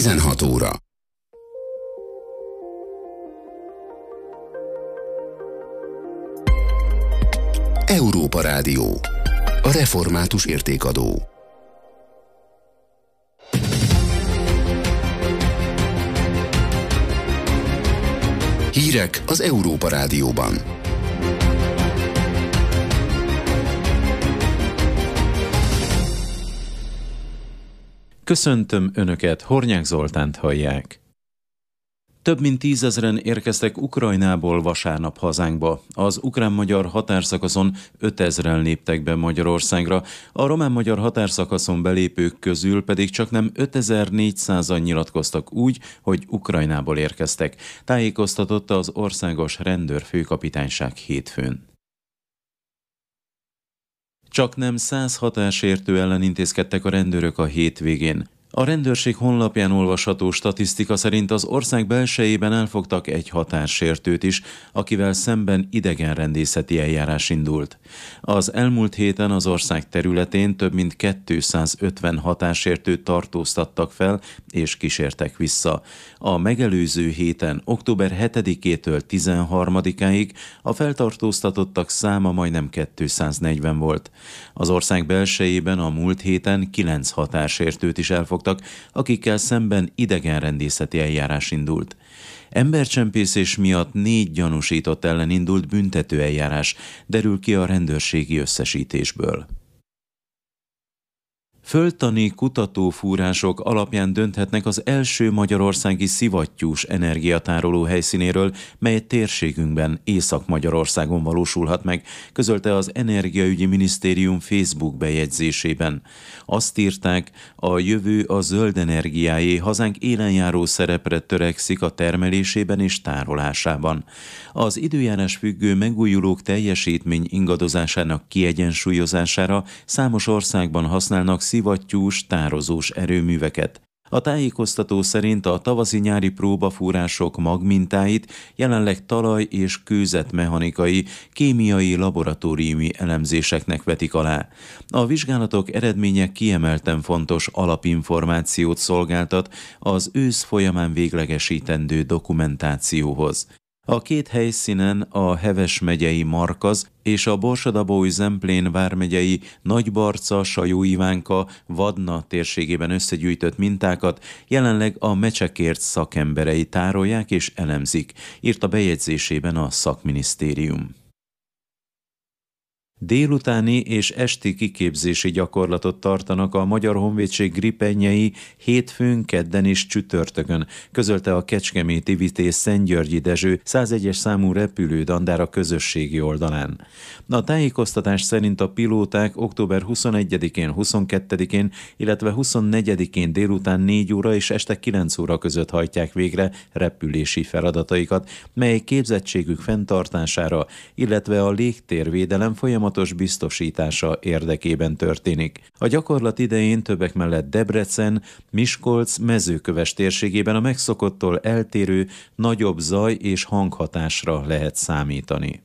16 óra. Európa Rádió. A református értékadó. Hírek az Európa Rádióban. Köszöntöm Önöket, Hornyák Zoltánt hallják. Több mint 10 000-en érkeztek Ukrajnából vasárnap hazánkba. Az ukrán-magyar határszakaszon 5000-en léptek be Magyarországra, a román-magyar határszakaszon belépők közül pedig csaknem 5400-an nyilatkoztak úgy, hogy Ukrajnából érkeztek, tájékoztatott az Országos Rendőrfőkapitányság hétfőn. Csaknem 100 határsértő ellen intézkedtek a rendőrök a hétvégén. A rendőrség honlapján olvasható statisztika szerint az ország belsejében elfogtak egy határsértőt is, akivel szemben idegenrendészeti eljárás indult. Az elmúlt héten az ország területén több mint 250 határsértőt tartóztattak fel és kísértek vissza. A megelőző héten, október 7-től 13-áig a feltartóztatottak száma majdnem 240 volt. Az ország belsejében a múlt héten 9 határsértőt is elfogtak, akikkel szemben idegenrendészeti eljárás indult. Embercsempészés miatt 4 gyanúsított ellen indult büntetőeljárás, derül ki a rendőrségi összesítésből. Földtani kutatófúrások alapján dönthetnek az első magyarországi szivattyús energiatároló helyszínéről, mely térségünkben, Észak-Magyarországon valósulhat meg, közölte az Energiaügyi Minisztérium Facebook bejegyzésében. Azt írták, a jövő a zöld energiáé, hazánk élenjáró szerepre törekszik a termelésében és tárolásában. Az időjárás függő megújulók teljesítmény ingadozásának kiegyensúlyozására számos országban használnak szivattyús, tározós erőműveket. A tájékoztató szerint a tavaszi-nyári próbafúrások magmintáit jelenleg talaj- és kőzetmechanikai, kémiai laboratóriumi elemzéseknek vetik alá. A vizsgálatok eredménye kiemelten fontos alapinformációt szolgáltat az ősz folyamán véglegesítendő dokumentációhoz. A 2 helyszínen a Heves megyei Markaz és a Borsod-Abaúj-Zemplén vármegyei Nagybarca-Sajó-Ivánka, Vadna térségében összegyűjtött mintákat jelenleg a Mecsekért szakemberei tárolják és elemzik, írt a bejegyzésében a szakminisztérium. Délutáni és esti kiképzési gyakorlatot tartanak a Magyar Honvédség gripenjei hétfőn, kedden és csütörtökön, közölte a Kecskeméti Vitéz Szentgyörgyi Dezső 101-es számú repülődandár a közösségi oldalán. A tájékoztatás szerint a pilóták október 21-én, 22-én, illetve 24-én délután 4 óra és este 9 óra között hajtják végre repülési feladataikat, mely képzettségük fenntartására, illetve a légtérvédelem folyamatos biztosítása érdekében történik. A gyakorlat idején többek mellett Debrecen, Miskolc, Mezőköves térségében a megszokottól eltérő, nagyobb zaj- és hanghatásra lehet számítani.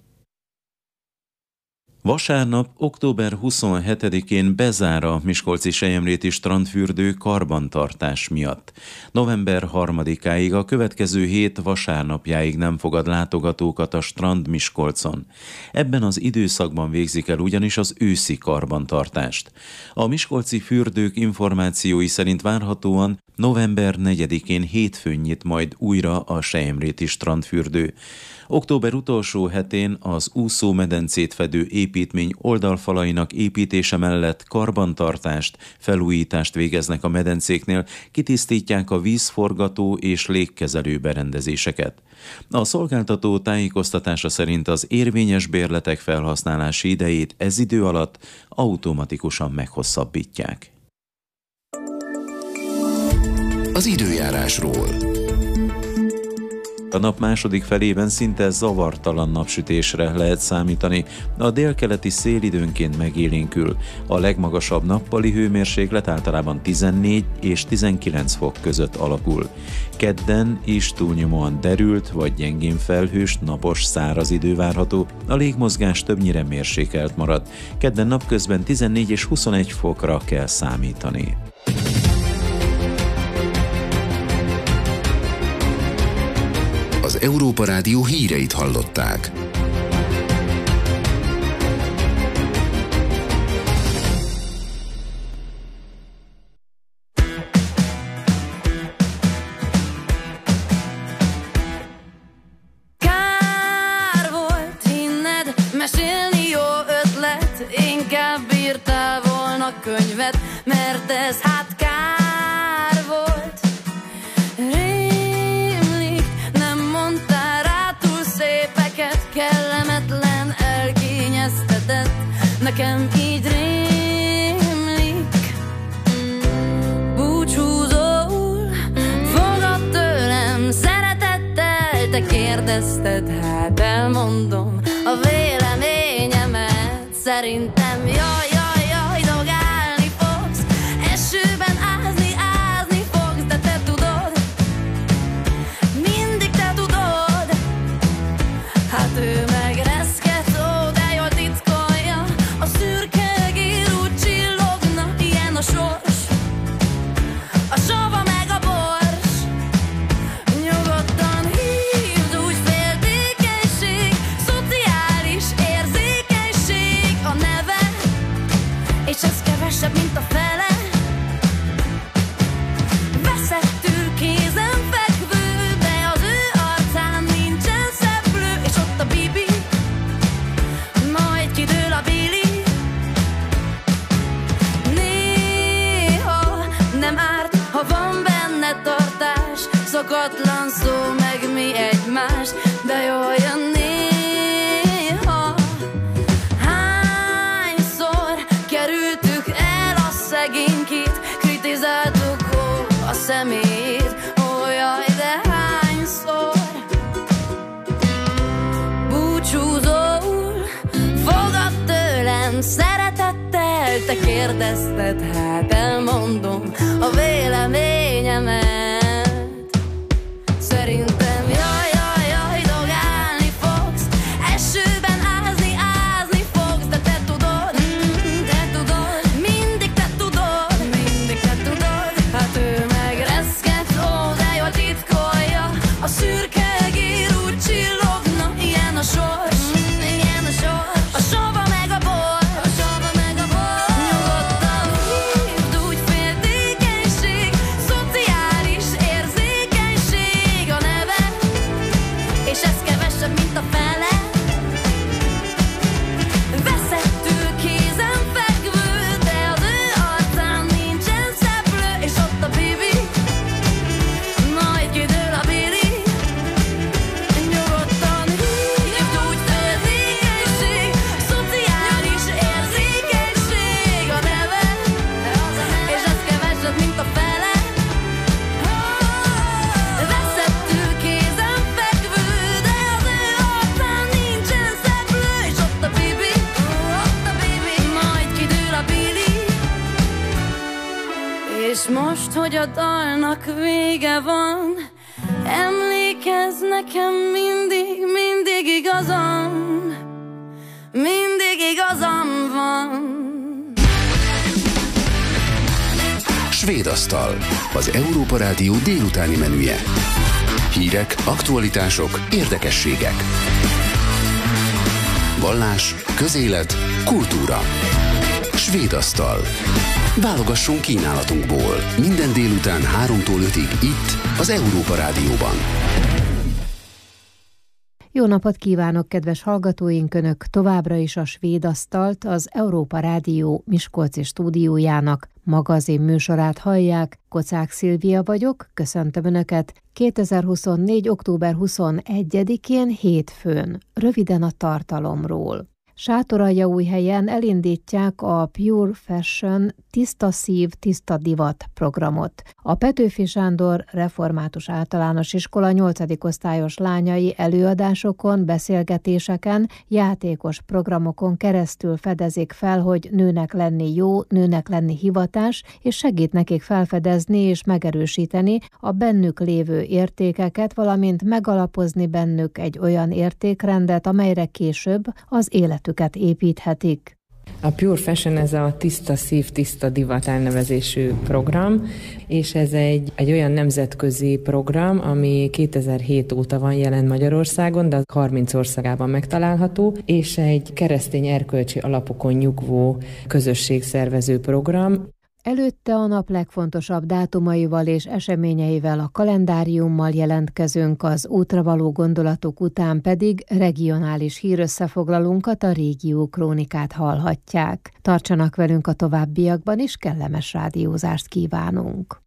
Vasárnap, október 27-én bezár a miskolci selyemréti strandfürdő karbantartás miatt. November 3-áig, a következő hét vasárnapjáig nem fogad látogatókat a strand Miskolcon. Ebben az időszakban végzik el ugyanis az őszi karbantartást. A miskolci fürdők információi szerint várhatóan november 4-én hétfőn nyit majd újra a selyemréti strandfürdő. Október utolsó hetén az úszómedencét fedő építmény oldalfalainak építése mellett karbantartást, felújítást végeznek a medencéknél, kitisztítják a vízforgató és légkezelő berendezéseket. A szolgáltató tájékoztatása szerint az érvényes bérletek felhasználási idejét ez idő alatt automatikusan meghosszabbítják. Az időjárásról. A nap második felében szinte zavartalan napsütésre lehet számítani. A délkeleti szél időnként megélénkül. A legmagasabb nappali hőmérséklet általában 14 és 19 fok között alakul. Kedden is túlnyomóan derült vagy gyengén felhős, napos, száraz idő várható. A légmozgás többnyire mérsékelt marad. Kedden napközben 14 és 21 fokra kell számítani. Az Európa Rádió híreit hallották. Kár volt hinned, mesélni jó ötlet, inkább írtál volna könyvet, mert ez hát kár volt. Rémlik, nem mondtál rá túl szépeket, kellemetlen, elkényeztetett, nekem így rémlik. Búcsúzol, fogad tőlem szeretettel, te kérdezted, hát elmondom a véleményemet. Szerintem jaj, jaj, jaj, dogálni fogsz, esőben ázni fogsz, de te tudod, mindig te tudod. Hát ő meg reszket, ó, de jól titkolja, a szürke egér úgy csillogna, ilyen a sors, a sava meg a bors. Nyugodtan hívd, úgy féltékenység, szociális érzékenység a neve, és ez kevesebb, mint a fele. Veszettül kézen fekvő, de az ő arcán nincsen szeplő, és ott a bibi, majd kidől a bili. Néha nem árt, ha van benne tartás, szokatlan szó, meg mi egymás, de jól jön néha. Hányszor kerültük el a szegénykét, kritizáltuk a szemét, ó jaj, de hányszor. Búcsúzol, fogad tőlem szeretettel, te kérdezted, hát elmondom a véleményemet. Szerintem jaj, jaj, jaj, dogálni fogsz, esőben ázni fogsz, de te tudod, mindig te tudod, mindig te tudod. Hát ő meg reszket, ó, de jól titkolja, a szürke egér úgy csillogna, ilyen a sors, ilyen a sors, a sava meg a bor, a sava meg a bor. Nyugodtan hívd, úgy féltékenység, szociális érzékenység a neve, és ez kevesebb, mint a fele. Veszettül kézen fekvő, de az ő arcán nincsen szeplő, és ott a bibi, majd kidől a bili. Nyugodtan hívd, úgy féltékenység, szociális érzékenység a neve, és ez kevesebb, mint a fele. Veszettül kézen fekvő, de az ő arcán nincsen szeplő, és ott a bibi, majd kidől a bili. És most, hogy a dalnak vége van, emlékezz nekem mindig igazam, mindig igazam van. Svéd asztal, az Európa Rádió délutáni menüje. Hírek, aktualitások, érdekességek. Vallás, közélet, kultúra. Svéd asztal. Válogassunk kínálatunkból. Minden délután 3-tól 5-ig itt, az Európa Rádióban. Jó napot kívánok, kedves hallgatóink! Önök továbbra is a Svéd asztalt, az Európa Rádió miskolci stúdiójának magazin műsorát hallják. Kocák Szilvia vagyok, köszöntöm Önöket 2024. október 21-én hétfőn. Röviden a tartalomról. Sátoraljaújhelyen elindítják a Pure Fashion Tiszta Szív, Tiszta Divat programot. A Petőfi Sándor Református Általános Iskola 8. osztályos lányai előadásokon, beszélgetéseken, játékos programokon keresztül fedezik fel, hogy nőnek lenni jó, nőnek lenni hivatás, és segít nekik felfedezni és megerősíteni a bennük lévő értékeket, valamint megalapozni bennük egy olyan értékrendet, amelyre később az életüket építhetik. A Pure Fashion ez a Tiszta Szív, Tiszta Divat elnevezésű program, és ez egy olyan nemzetközi program, ami 2007 óta van jelen Magyarországon, de 30 országában megtalálható, és egy keresztény erkölcsi alapokon nyugvó közösségszervező program. Előtte a nap legfontosabb dátumaival és eseményeivel, a kalendáriummal jelentkezünk, az útra való gondolatok után pedig regionális hírösszefoglalónkat, a Régió Krónikát hallhatják. Tartsanak velünk a továbbiakban is, kellemes rádiózást kívánunk!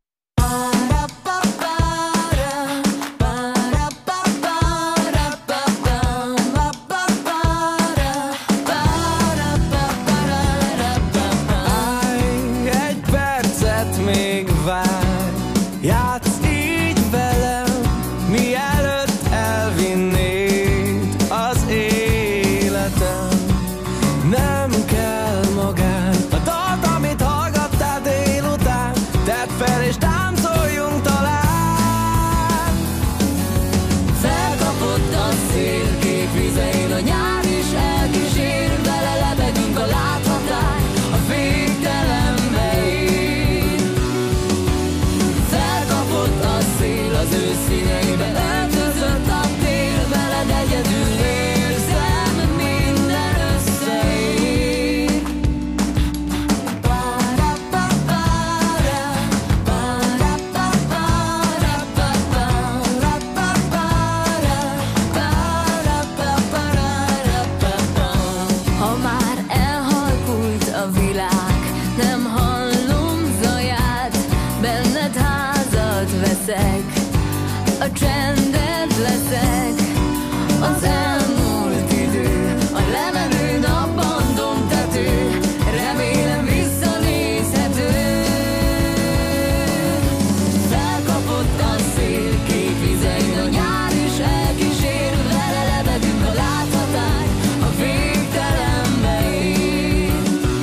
A csendet leszek, az elmúlt idő, a lemenő napban domtető, remélem visszanézhető. Felkapott a szél, kék vizein a nyár is elkísér, vele lebegünk a láthatály, a végtelenbe ér.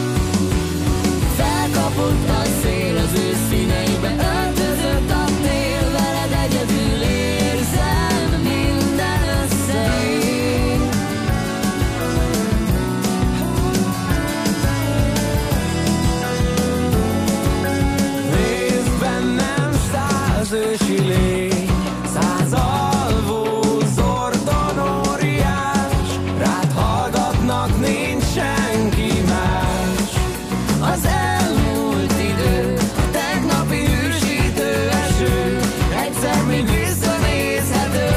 Felkapott a szél, az ősz színeibe öltözött a tél, veled egyedül érzem, minden összeér. Nézd bennem 100 ősi lény, 100 alvó zordon óriás, rád hallgatnak, nincs senki más. Az elmúlt idő, a tegnapi hűsítő eső, egyszer még visszanézhető.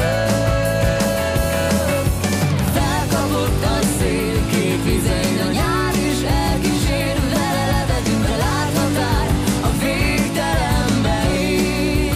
Felkapott a szél, kék vizein a nyár is elkísér, vele lebegünk a láthatály, a végtelenbe ér.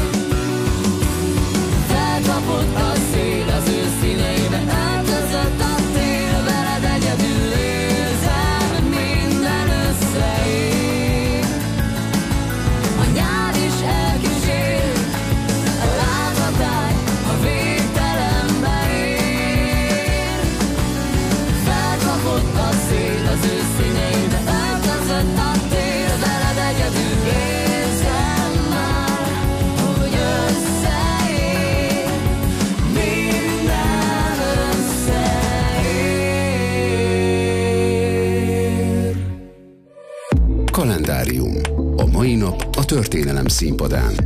Felkapott a szél, az ősz színeibe öltözött a tél, veled egyedül érzem, minden összeér. A nyár is elkísér, a láthatály, a végtelenbe ér. Felkapott a szél, az ősz színeibe öltözött a tél, veled egyedül érzem már, hogy összeér, minden összeér. Kalendárium. A mai nap a történelem színpadán.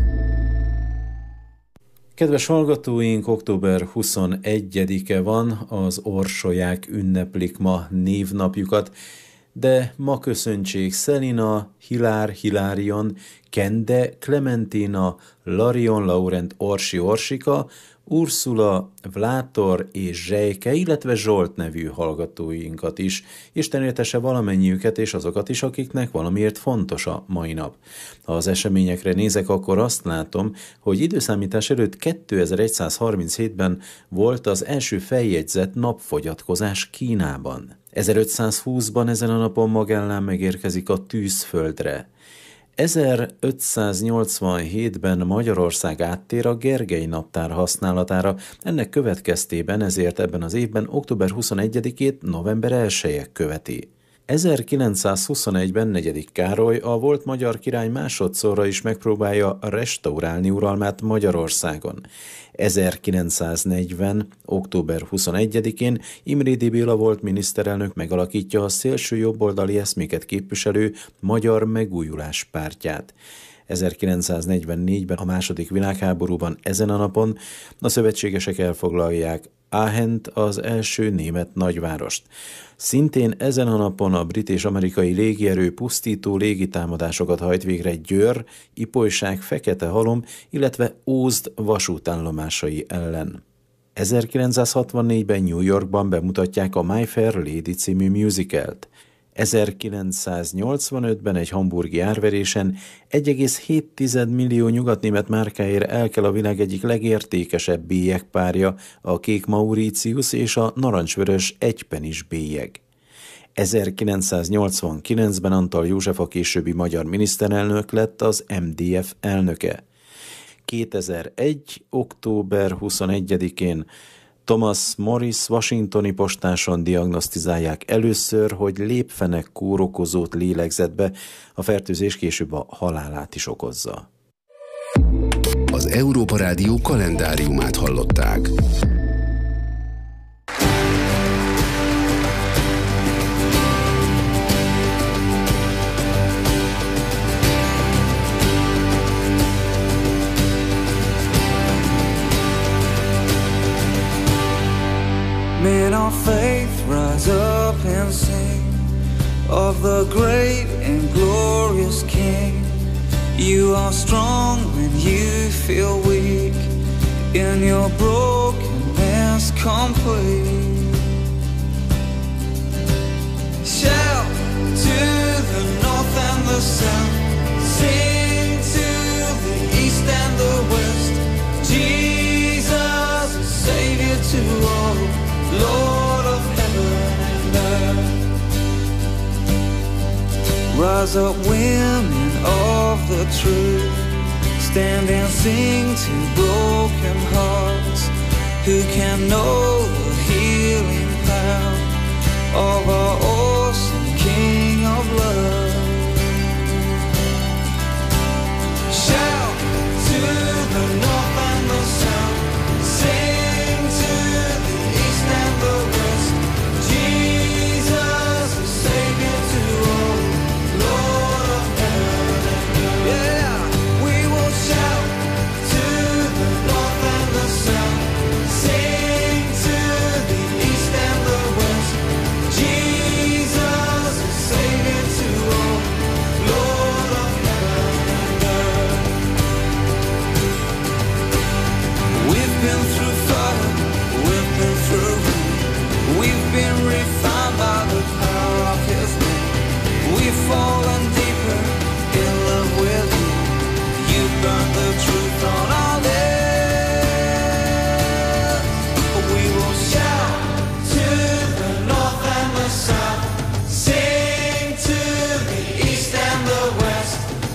Kedves hallgatóink, október 21-e van, az orsolyák ünneplik ma névnapjukat, de ma köszöntsék Szelina, Hilár, Hilárion, Kende, Klementina, Larion, Laurent, Orsi, Orsika, Ursula, Vlátor és Zsejke, illetve Zsolt nevű hallgatóinkat is. Isten éltesse valamennyiüket és azokat is, akiknek valamiért fontos a mai nap. Ha az eseményekre nézek, akkor azt látom, hogy időszámítás előtt 2137-ben volt az első feljegyzett napfogyatkozás Kínában. 1520-ban ezen a napon Magellán megérkezik a Tűzföldre. 1587-ben Magyarország áttér a Gergely naptár használatára, ennek következtében ezért ebben az évben október 21-ét november 1-je követi. 1921-ben negyedik Károly, a volt magyar király másodszorra is megpróbálja restaurálni uralmát Magyarországon. 1940. október 21-én Imrédy Béla volt miniszterelnök megalakítja a szélső jobboldali eszméket képviselő Magyar Megújulás pártját. 1944-ben a második világháborúban ezen a napon a szövetségesek elfoglalják Aachent, az első német nagyvárost. Szintén ezen a napon a brit és amerikai légierő pusztító légitámadásokat hajt végre Győr, Ipolyság, Fekete-Halom, illetve Ózd vasútállomásai ellen. 1964-ben New Yorkban bemutatják a My Fair Lady című musicalt. 1985-ben egy hamburgi árverésen 1,7 millió nyugatnémet márkáért elkel a világ egyik legértékesebb bélyegpárja, a kék Mauritius és a narancsvörös egypenis bélyeg. 1989-ben Antal József, a későbbi magyar miniszterelnök lett az MDF elnöke. 2001. október 21-én Thomas Morris washingtoni postáson diagnosztizálják először, hogy lépfenek kórokozót lélegzett be, a fertőzés később a halálát is okozza. Az Európa Rádió kalendáriumát hallották. Men of faith, rise up and sing of the great and glorious King. You are strong when you feel weak, in your brokenness complete. Shout to the north and the south, sing to the east and the west. Jesus is Savior to all, Lord of heaven and earth. Rise up, women of the truth, stand and sing to broken hearts, who can know the healing power of our awesome King of love. Shout to the north and the south, sing to the east and the west. Jesus is Savior to all, Lord of heaven and earth. Yeah, we will shout to the north and the south, sing to the east and the west. Jesus is Savior to all, Lord of heaven and earth. We've been through fire, we've been through rain, we've been refined by the power of His name. We've fallen deeper in love with You. You burned the truth on our lips. We will shout to the north and the south, sing to the east and the west.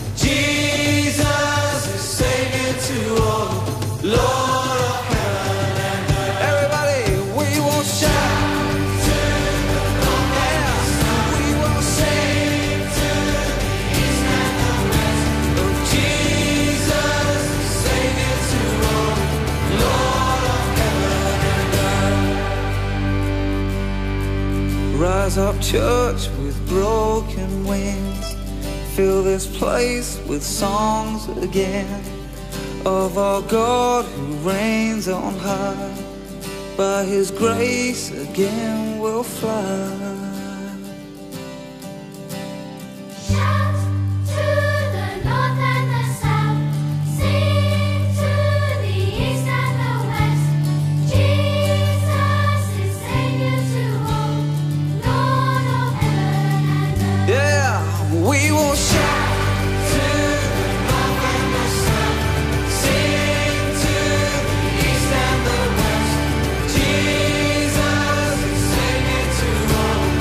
Jesus is Savior to all, Lord of heaven and earth. Everybody, we will shout to the north and the south. We will sing to the east and the west. Oh, Jesus is Savior to all, Lord of heaven and earth. Rise up, church, with broken wings. Fill this place with songs again of our God who reigns on high. By His grace again we'll fly. Shout to the north and the south, sing to the east and the west. Jesus is Savior to all, Lord of heaven and earth. Yeah, we will shout to the north and the south, sing to the east and the west. Jesus is Savior to all,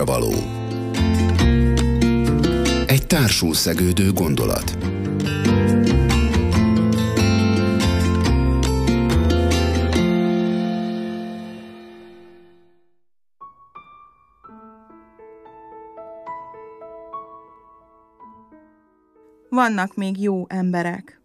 hallásra való. Egy társul szegődő gondolat. Vannak még jó emberek.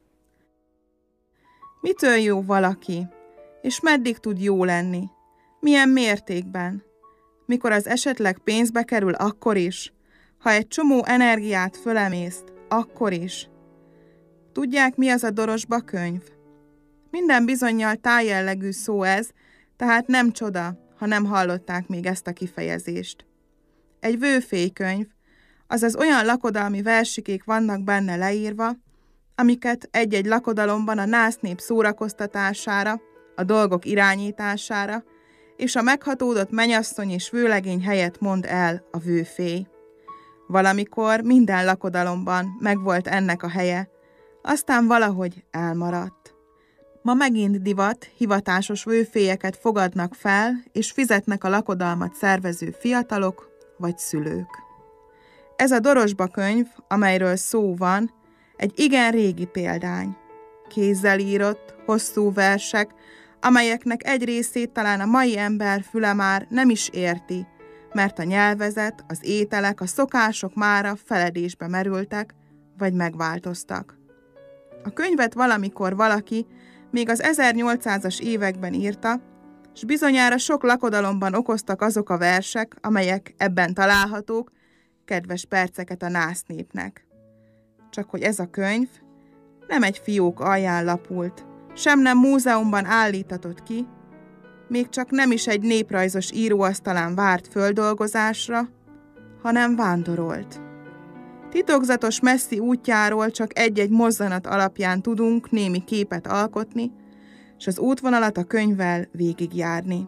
Mitől jó valaki? És meddig tud jó lenni? Milyen mértékben? Mikor az esetleg pénzbe kerül, akkor is? Ha egy csomó energiát fölemészt, akkor is? Tudják, mi az a Dorosba könyv? Minden bizonnyal tájjellegű szó ez, tehát nem csoda, ha nem hallották még ezt a kifejezést. Egy vőfélykönyv, azaz olyan lakodalmi versikék vannak benne leírva, amiket egy-egy lakodalomban a násznép szórakoztatására, a dolgok irányítására és a meghatódott mennyasszony és vőlegény helyett mond el a vőfély. Valamikor minden lakodalomban megvolt ennek a helye, aztán valahogy elmaradt. Ma megint divat, hivatásos vőfélyeket fogadnak fel, és fizetnek a lakodalmat szervező fiatalok vagy szülők. Ez a Dorosba könyv, amelyről szó van, egy igen régi példány. Kézzel írott, hosszú versek, amelyeknek egy részét talán a mai ember füle már nem is érti, mert a nyelvezet, az ételek, a szokások mára feledésbe merültek, vagy megváltoztak. A könyvet valamikor valaki még az 1800-as években írta, s bizonyára sok lakodalomban okoztak azok a versek, amelyek ebben találhatók, kedves perceket a násznépnek. Csak hogy ez a könyv nem egy fiók alján lapult, sem nem múzeumban állítatott ki, még csak nem is egy néprajzos íróasztalán várt földolgozásra, hanem vándorolt. Titokzatos messzi útjáról csak egy-egy mozzanat alapján tudunk némi képet alkotni, és az útvonalat a könyvvel végigjárni.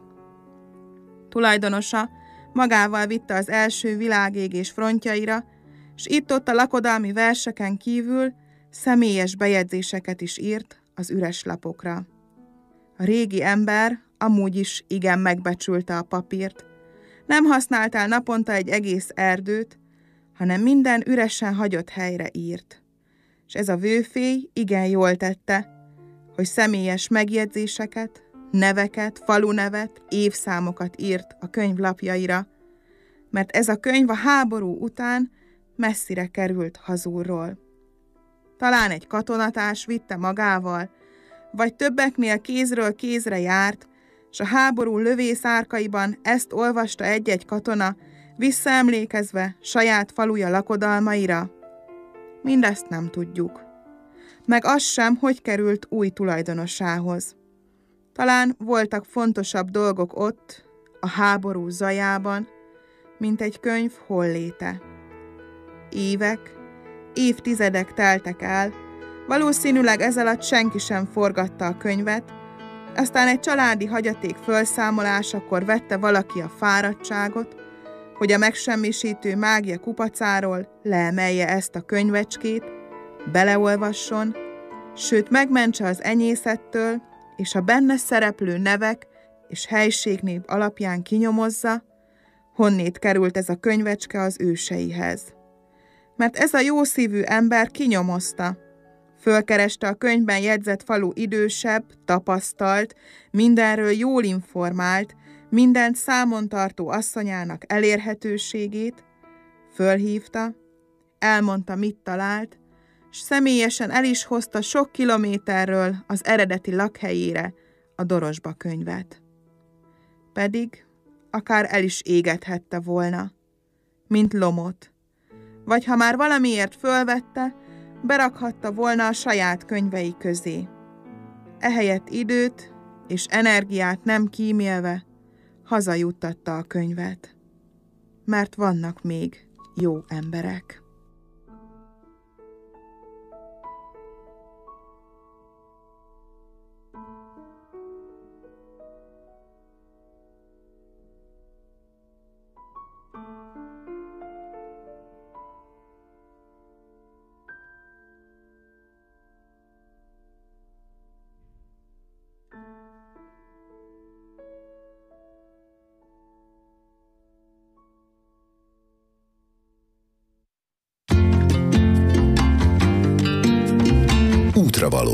Tulajdonosa magával vitte az első világégés frontjaira, s itt-ott a lakodalmi verseken kívül személyes bejegyzéseket is írt az üres lapokra. A régi ember amúgy is igen megbecsülte a papírt. Nem használt el naponta egy egész erdőt, hanem minden üresen hagyott helyre írt. És ez a vőfély igen jól tette, hogy személyes megjegyzéseket, neveket, falunevet, évszámokat írt a könyv lapjaira, mert ez a könyv a háború után messzire került hazulról. Talán egy katonatárs vitte magával, vagy többeknél kézről kézre járt, s a háború lövészárkaiban ezt olvasta egy-egy katona, visszaemlékezve saját faluja lakodalmaira? Mindezt nem tudjuk. Meg az sem, hogy került új tulajdonosához. Talán voltak fontosabb dolgok ott, a háború zajában, mint egy könyv holléte. Évek, évtizedek teltek el, valószínűleg ez alatt senki sem forgatta a könyvet, aztán egy családi hagyaték felszámolásakor vette valaki a fáradtságot, hogy a megsemmisítő mágia kupacáról leemelje ezt a könyvecskét, beleolvasson, sőt megmentse az enyészettől, és a benne szereplő nevek és helységnév alapján kinyomozza, honnét került ez a könyvecske az őseihez. Mert ez a jószívű ember kinyomozta, fölkereste a könyvben jegyzett falu idősebb, tapasztalt, mindenről jól informált, mindent számon tartó asszonyának elérhetőségét, fölhívta, elmondta, mit talált, s személyesen el is hozta sok kilométerről az eredeti lakhelyére a Dorosba könyvet. Pedig akár el is égethette volna, mint lomot, vagy ha már valamiért fölvette, berakhatta volna a saját könyvei közé. Ehelyett időt és energiát nem kímélve hazajuttatta a könyvet. Mert vannak még jó emberek. útravaló.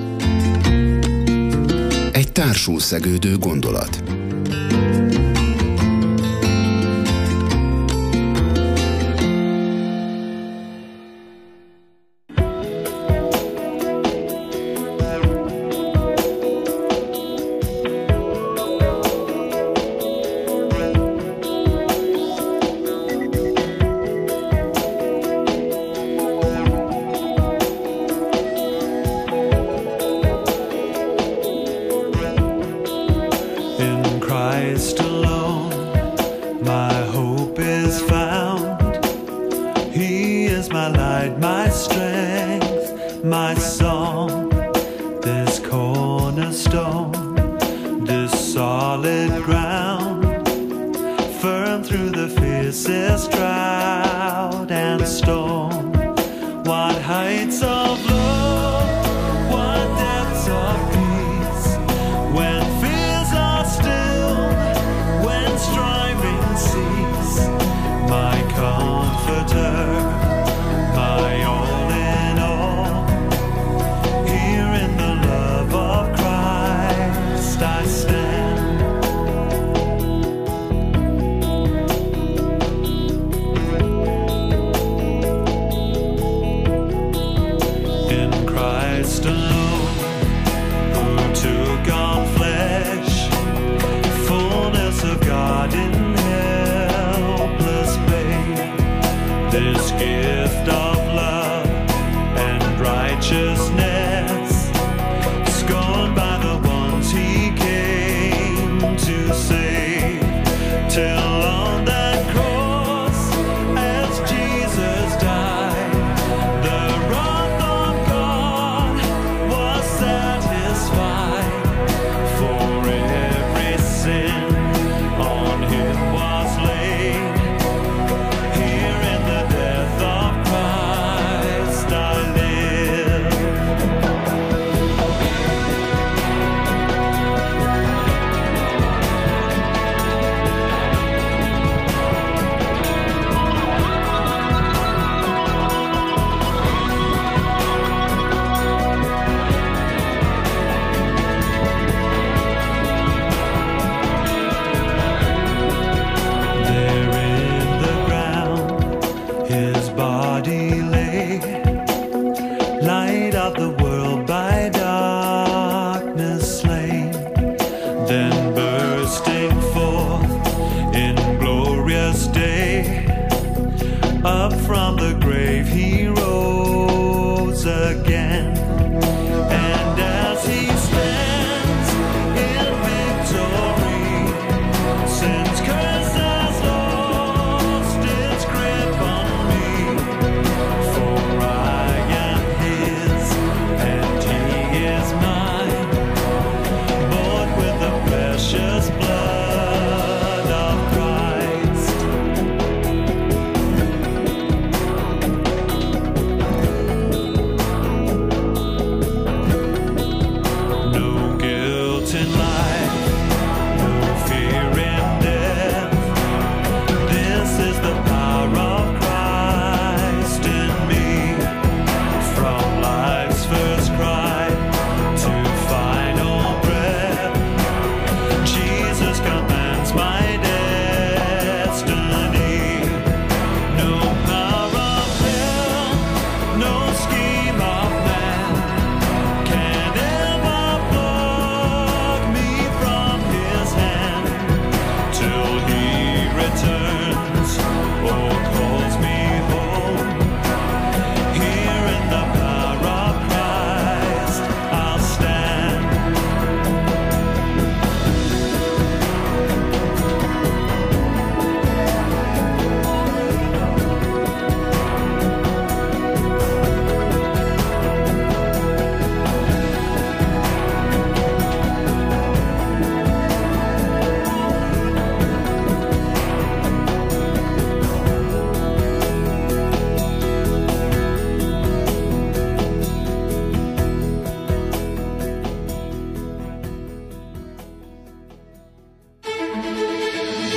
Egy társul szegődő gondolat.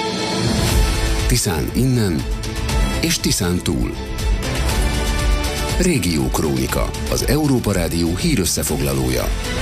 Tiszán innen és Tiszán túl. Régiókrónika, az Európa Rádió hírösszefoglalója.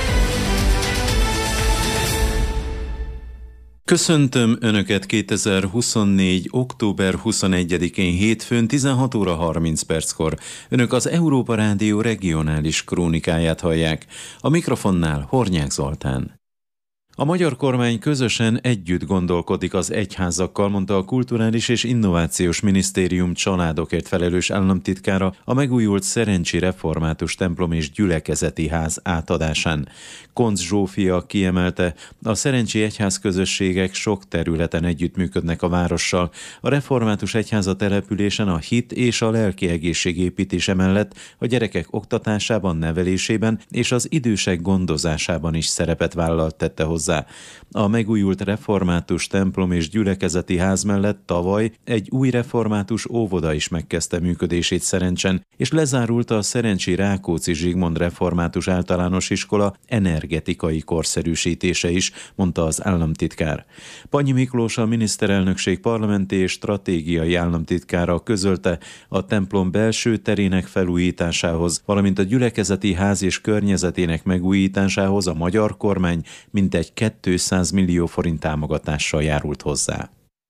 Köszöntöm Önöket 2024. október 21-én hétfőn 16 óra 30 perckor. Önök az Európa Rádió regionális krónikáját hallják. A mikrofonnál Hornyák Zoltán. A magyar kormány közösen együtt gondolkodik az egyházakkal, mondta a Kulturális és Innovációs Minisztérium családokért felelős államtitkára a megújult Szerencsi Református templom és gyülekezeti ház átadásán. Koncz Zsófia kiemelte, a szerencsi egyházközösségek sok területen együttműködnek a várossal. A református egyháza településen a hit és a lelki egészség építése mellett a gyerekek oktatásában, nevelésében és az idősek gondozásában is szerepet vállalt, tette hozzá. A megújult református templom és gyülekezeti ház mellett tavaly egy új református óvoda is megkezdte működését Szerencsen, és lezárult a Szerencsi Rákóczi Zsigmond Református Általános Iskola energetikai korszerűsítése is, mondta az államtitkár. Pannyi Miklós, a miniszterelnökség parlamenti és stratégiai államtitkára közölte, a templom belső terének felújításához, valamint a gyülekezeti ház és környezetének megújításához a magyar kormány mintegy 200 millió forint támogatással járult hozzá.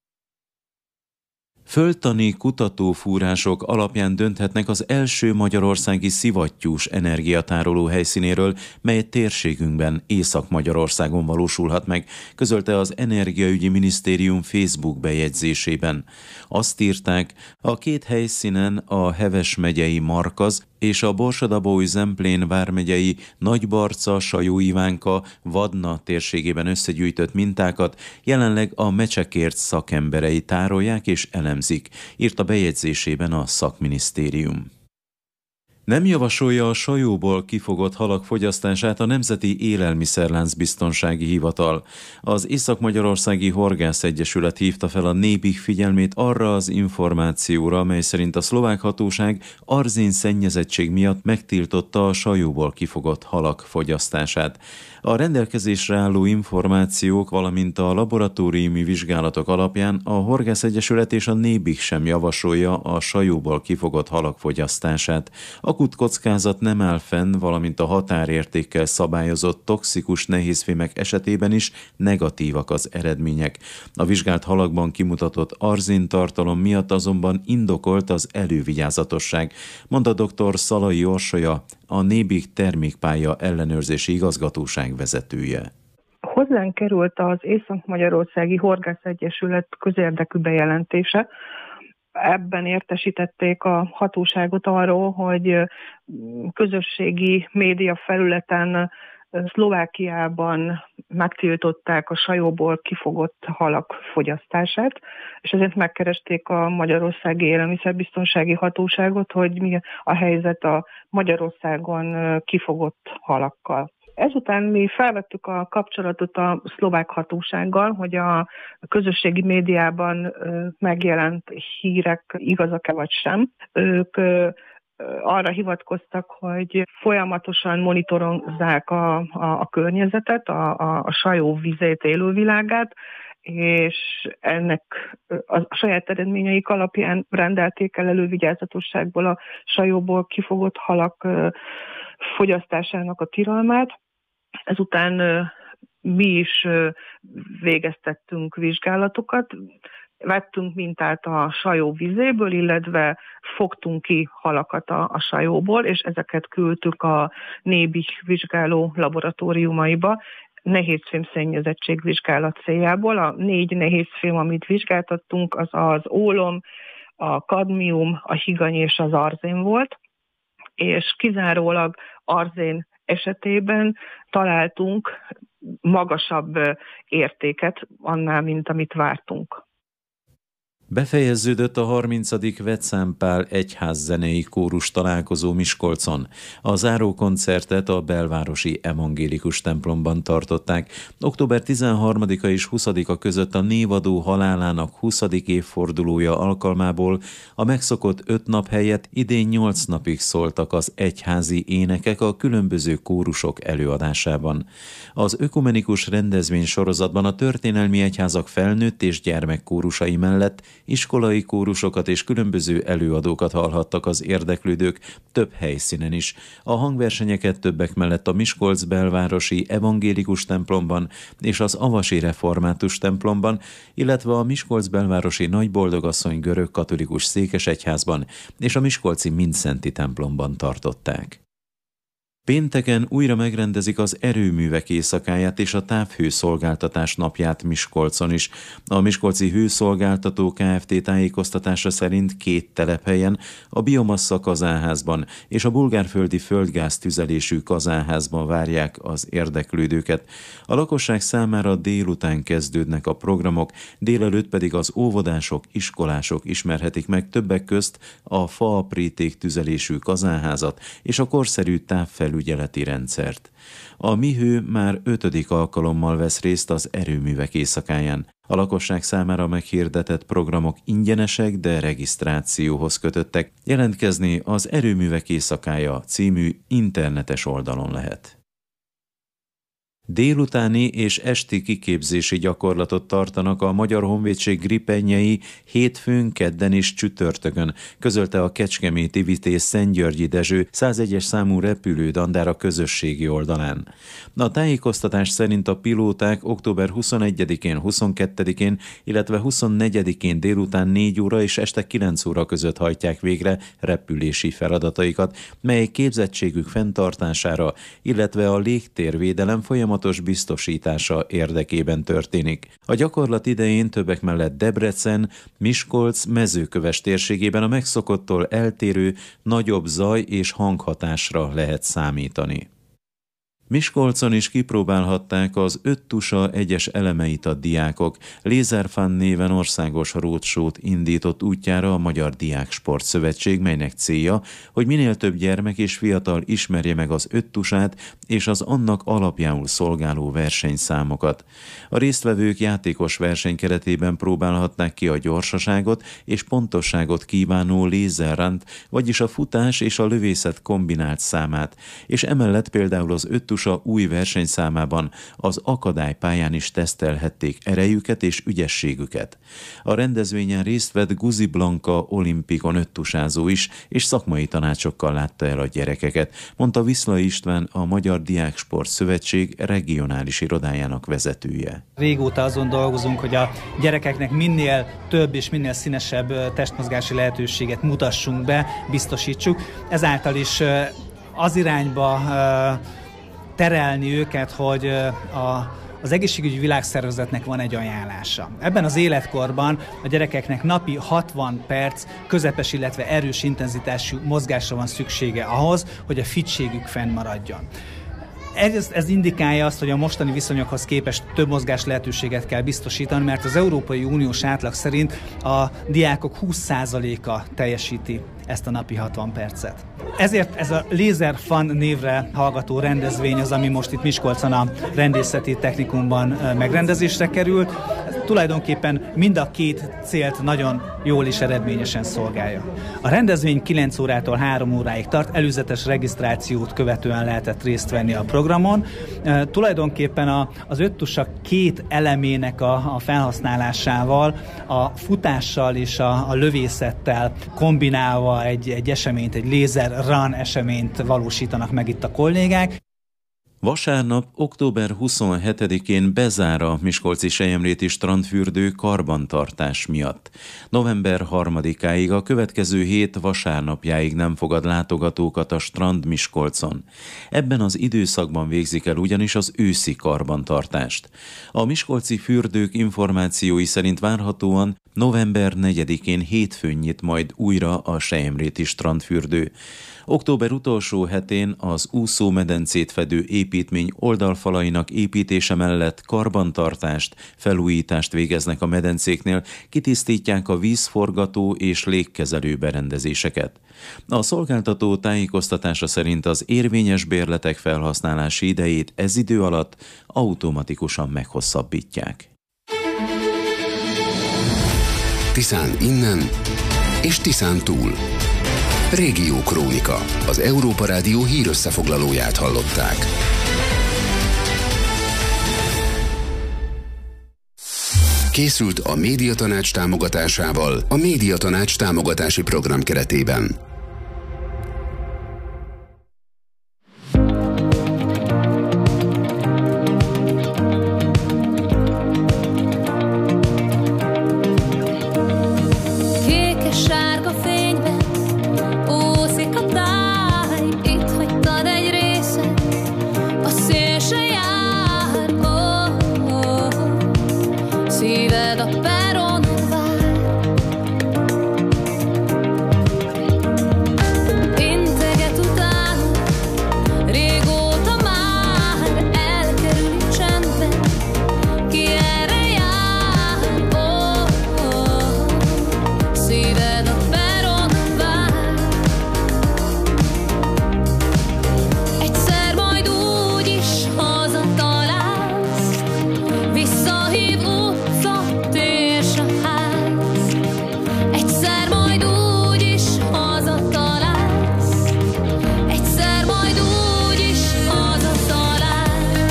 Földtani kutatófúrások alapján dönthetnek az első magyarországi szivattyús energiatároló helyszínéről, mely térségünkben, Észak-Magyarországon valósulhat meg, közölte az Energiaügyi Minisztérium Facebook bejegyzésében. Azt írták, a két helyszínen a Heves megyei Markaz és a Borsod-Abaúj-Zemplén vármegyei Nagybarca, Sajó-Ivánka, Vadna térségében összegyűjtött mintákat jelenleg a Mecsekért szakemberei tárolják és elemzik, írt a bejegyzésében a szakminisztérium. Nem javasolja a sajóból kifogott halak fogyasztását a Nemzeti Élelmiszerláncbiztonsági Hivatal. Az Észak-Magyarországi Horgász Egyesület hívta fel a Nébih figyelmét arra az információra, mely szerint a szlovák hatóság arzén szennyezettség miatt megtiltotta a sajóból kifogott halak fogyasztását. A rendelkezésre álló információk, valamint a laboratóriumi vizsgálatok alapján a Horgász Egyesület és a Nébih sem javasolja a sajóból kifogott halak fogyasztását. Akut kockázat nem áll fenn, valamint a határértékkel szabályozott toxikus nehézfémek esetében is negatívak az eredmények. A vizsgált halakban kimutatott arzéntartalom miatt azonban indokolt az elővigyázatosság, mondta dr. Szalai Orsolya, a Nébih termékpálya ellenőrzési igazgatóság vezetője. Hozzánk került az Észak-Magyarországi Horgász Egyesület közérdekű bejelentése. Ebben értesítették a hatóságot arról, hogy közösségi média felületen Szlovákiában megtiltották a sajóból kifogott halak fogyasztását, és ezért megkeresték a Magyarországi Élelmiszerbiztonsági Hatóságot, hogy mi a helyzet a Magyarországon kifogott halakkal. Ezután mi felvettük a kapcsolatot a szlovák hatósággal, hogy a közösségi médiában megjelent hírek igazak-e vagy sem. Ők arra hivatkoztak, hogy folyamatosan monitorozzák a környezetet, a sajó vizét, élővilágát, és ennek a saját eredményeik alapján rendelték el elővigyázatosságból a sajóból kifogott halak fogyasztásának a tilalmát. Ezután mi is végeztettünk vizsgálatokat, vettünk mintát a sajó vizéből, illetve fogtunk ki halakat a sajóból, és ezeket küldtük a Nébih vizsgáló laboratóriumaiba, nehézfém szennyezettség vizsgálat céljából. A 4 nehézfém, amit vizsgáltattunk, az az ólom, a kadmium, a higany és az arzén volt, és kizárólag arzén esetében találtunk magasabb értéket annál, mint amit vártunk. Befejeződött a 30. Vecánpál egyházzenei kórus találkozó Miskolcon. A zárókoncertet a belvárosi evangélikus templomban tartották. Október 13-a és 20-a között a névadó halálának 20. évfordulója alkalmából a megszokott 5 nap helyett idén 8 napig szóltak az egyházi énekek a különböző kórusok előadásában. Az ökumenikus rendezvény sorozatban a történelmi egyházak felnőtt és gyermekkórusai mellett Iskolai kórusokat és különböző előadókat hallhattak az érdeklődők több helyszínen is. A hangversenyeket többek mellett a Miskolc belvárosi evangélikus templomban és az avasi református templomban, illetve a Miskolc belvárosi Nagyboldogasszony görögkatolikus székesegyházban és a miskolci Mindszenti templomban tartották. Pénteken újra megrendezik az erőművek éjszakáját és a távhőszolgáltatás napját Miskolcon is. A Miskolci Hőszolgáltató Kft. Tájékoztatása szerint 2 telephelyen, a Biomassa kazánházban és a bulgárföldi földgáz tüzelésű kazánházban várják az érdeklődőket. A lakosság számára délután kezdődnek a programok, délelőtt pedig az óvodások, iskolások ismerhetik meg többek közt a faapríték tüzelésű kazánházat és a korszerű távfelügyeleti rendszert. A MIHÖ már 5. alkalommal vesz részt az erőművek éjszakáján. A lakosság számára meghirdetett programok ingyenesek, de regisztrációhoz kötöttek. Jelentkezni az Erőművek éjszakája című internetes oldalon lehet. Délutáni és esti kiképzési gyakorlatot tartanak a Magyar Honvédség gripenjei hétfőn, kedden és csütörtökön, közölte a kecskeméti Vitéz Szentgyörgyi Dezső 101-es számú repülődandár a közösségi oldalán. A tájékoztatás szerint a pilóták október 21-én, 22-én, illetve 24-én délután 4 óra és este 9 óra között hajtják végre repülési feladataikat, mely képzettségük fenntartására, illetve a légtérvédelem folyamatos biztosítása érdekében történik. A gyakorlat idején többek mellett Debrecen, Miskolc, Mezőköves térségében a megszokottól eltérő, nagyobb zaj és hanghatásra lehet számítani. Miskolcon is kipróbálhatták az 5 tusa egyes elemeit a diákok. Lézerfan néven országos roadshow-t indított útjára a Magyar Diáksport Szövetség, melynek célja, hogy minél több gyermek és fiatal ismerje meg az 5 tusát és az annak alapjául szolgáló versenyszámokat. A résztvevők játékos verseny keretében próbálhatták ki a gyorsaságot és pontosságot kívánó lézerrant, vagyis a futás és a lövészet kombinált számát, és emellett például az 5 tusa új versenyszámában az akadálypályán is tesztelhették erejüket és ügyességüket. A rendezvényen részt vett Guzi Blanka olimpikon 5 tusázó is, és szakmai tanácsokkal látta el a gyerekeket, mondta Viszlai István, a Magyar Diáksport Szövetség regionális irodájának vezetője. Régóta azon dolgozunk, hogy a gyerekeknek minél több és minél színesebb testmozgási lehetőséget mutassunk be, biztosítsuk. Ezáltal is az irányba terelni őket, hogy az egészségügyi világszervezetnek van egy ajánlása. Ebben az életkorban a gyerekeknek napi 60 perc közepes, illetve erős intenzitású mozgásra van szüksége ahhoz, hogy a fitségük fennmaradjon. Ez indikálja azt, hogy a mostani viszonyokhoz képest több mozgás lehetőséget kell biztosítani, mert az Európai Uniós átlag szerint a diákok 20%-a teljesíti ezt a napi 60 percet. Ezért ez a Lézerfan névre hallgató rendezvény az, ami most itt Miskolcon a rendészeti technikumban megrendezésre került. Tulajdonképpen mind a 2 célt nagyon jól és eredményesen szolgálja. A rendezvény 9 órától 3 óráig tart, előzetes regisztrációt követően lehetett részt venni a programon. Tulajdonképpen az 5 tusa 2 elemének a felhasználásával, a futással és a lövészettel kombinálva egy eseményt, egy Laser Run eseményt valósítanak meg itt a kollégák. Vasárnap, október 27-én bezár a miskolci selyemréti strandfürdő karbantartás miatt. November 3-áig, a következő hét vasárnapjáig nem fogad látogatókat a strand Miskolcon. Ebben az időszakban végzik el ugyanis az őszi karbantartást. A miskolci fürdők információi szerint várhatóan november 4-én hétfőn nyit majd újra a selyemréti strandfürdő. Október utolsó hetén az úszómedencét fedő építmény oldalfalainak építése mellett karbantartást, felújítást végeznek a medencéknél, kitisztítják a vízforgató és légkezelő berendezéseket. A szolgáltató tájékoztatása szerint az érvényes bérletek felhasználási idejét ez idő alatt automatikusan meghosszabbítják. Tiszán innen és Tiszán túl. Régiókrónika, az Európa Rádió hírösszefoglalóját hallották. készült a Médiatanács támogatásával a Médiatanács támogatási program keretében. Kékes-sárga fényben úszik a táj, itt hagytad egy részet, a szél se jár, szíved a peronon vár. Integet után, régóta már elkerüli csendben, ki erre jár, szíved a peronon vár. Egyszer majd úgy is hazatalálsz, visszahív utca, tér s a ház. Egyszer majd úgy is hazatalálsz, egyszer majd úgy is hazatalálsz.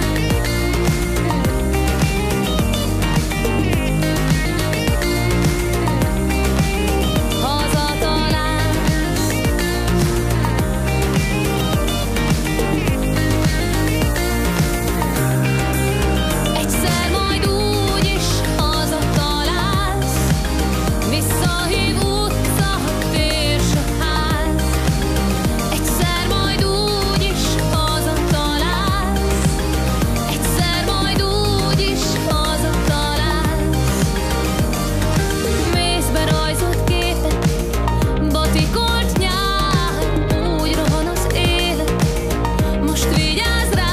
Egyszer majd úgy is hazatalálsz, visszahív utca, tér s a ház. Egyszer majd úgy is hazatalálsz, egyszer majd úgy is hazatalálsz. Mézbe rajzolt képek, batikolt nyár, úgy rohan az élet, most vigyázz rá,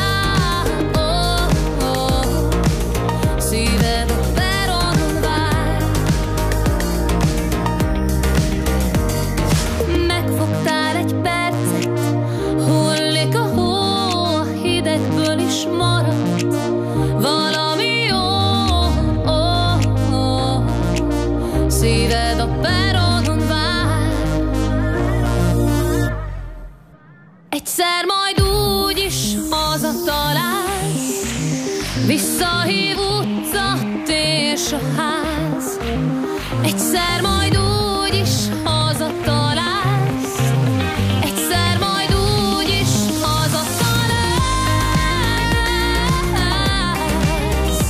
szíved a peronon vár. Megfogtál egy percet, hullik a hó, a hidegből is maradt valami jó, szíved a peronon vár. Egyszer majd úgy is hazatalálsz, visszahív utca, tér s a ház. Egyszer majd úgy is hazatalálsz, egyszer majd úgy is hazatalálsz.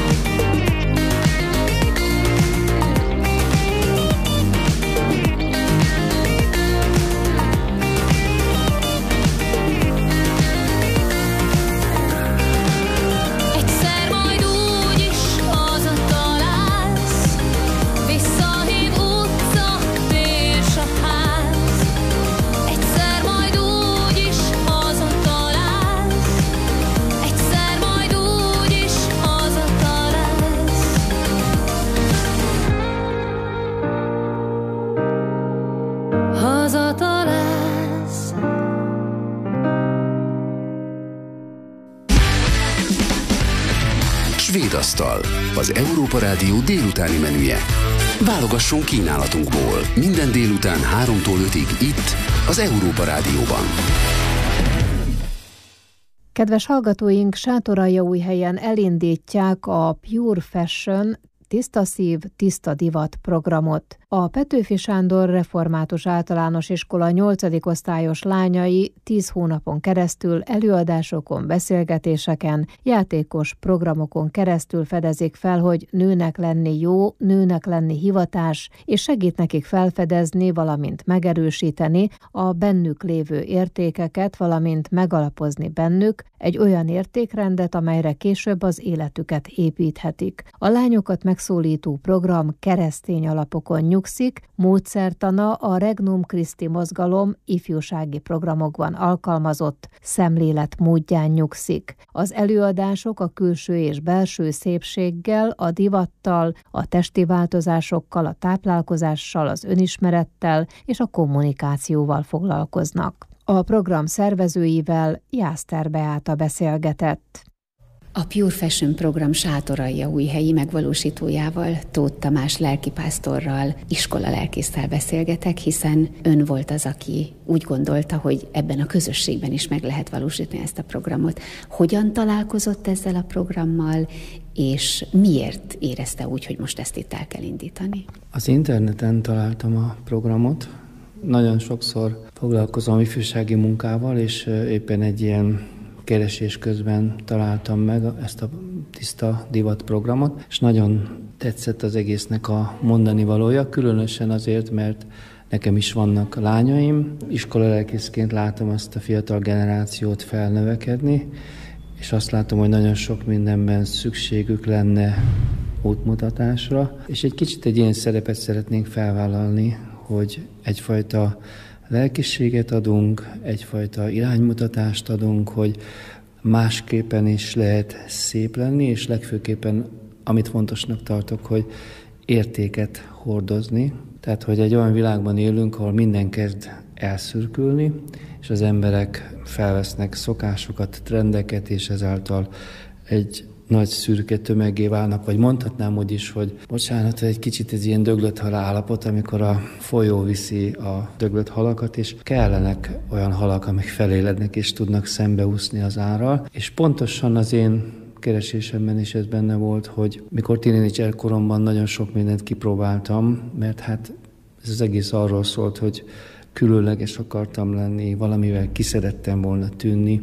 Egyszer majd úgy is hazatalálsz, visszahív utca, tér s a ház. Egyszer majd úgy is hazatalálsz, egyszer majd úgy is hazatalálsz. Hazatalálsz. Svédasztal, az Európa Rádió délutáni menüje. Válogasson kínálatunkból minden délután 3-tól 5-ig itt, az Európa Rádióban. Kedves hallgatóink, Sátoraljaújhelyen elindítják a Pure Fashion Tiszta szív, tiszta divat programot. A Petőfi Sándor Református Általános Iskola 8. osztályos lányai 10 hónapon keresztül előadásokon, beszélgetéseken, játékos programokon keresztül fedezik fel, hogy nőnek lenni jó, nőnek lenni hivatás, és segít nekik felfedezni, valamint megerősíteni a bennük lévő értékeket, valamint megalapozni bennük egy olyan értékrendet, amelyre később az életüket építhetik. A lányokat megszólító program keresztény alapokon nyugszik, módszertana a Regnum Christi mozgalom ifjúsági programokban alkalmazott szemlélet módján nyugszik. Az előadások a külső és belső szépséggel, a divattal, a testi változásokkal, a táplálkozással, az önismerettel és a kommunikációval foglalkoznak. A program szervezőivel Jászter Beáta beszélgetett. A Pure Fashion program Sátoraljaújhelyi megvalósítójával, Tóth Tamás lelkipásztorral, iskolalelkésszel beszélgetek, hiszen ön volt az, aki úgy gondolta, hogy ebben a közösségben is meg lehet valósítani ezt a programot. Hogyan találkozott ezzel a programmal, és miért érezte úgy, hogy most ezt itt el kell indítani? Az interneten találtam a programot. Nagyon sokszor foglalkozom ifjúsági munkával, és éppen egy ilyen keresés közben találtam meg ezt a Tiszta Divat programot, és nagyon tetszett az egésznek a mondani valója, különösen azért, mert nekem is vannak lányaim, iskolalelkészként látom azt a fiatal generációt felnövekedni, és azt látom, hogy nagyon sok mindenben szükségük lenne útmutatásra, és egy kicsit egy ilyen szerepet szeretnénk felvállalni, hogy egyfajta lelkiséget adunk, egyfajta iránymutatást adunk, hogy másképpen is lehet szép lenni, és legfőképpen, amit fontosnak tartok, hogy értéket hordozni. Tehát, hogy egy olyan világban élünk, ahol minden kezd elszürkülni, és az emberek felvesznek szokásokat, trendeket, és ezáltal egy nagy szürke tömeggé válnak, vagy mondhatnám úgy is, hogy bocsánat, egy kicsit ez ilyen döglött hal állapot, amikor a folyó viszi a döglött halakat, és kellenek olyan halak, amik felélednek, és tudnak szembeúszni az árral. És pontosan az én keresésemben is ez benne volt, hogy mikor tínédzser koromban nagyon sok mindent kipróbáltam, mert hát ez az egész arról szólt, hogy különleges akartam lenni, valamivel ki szerettem volna tűnni,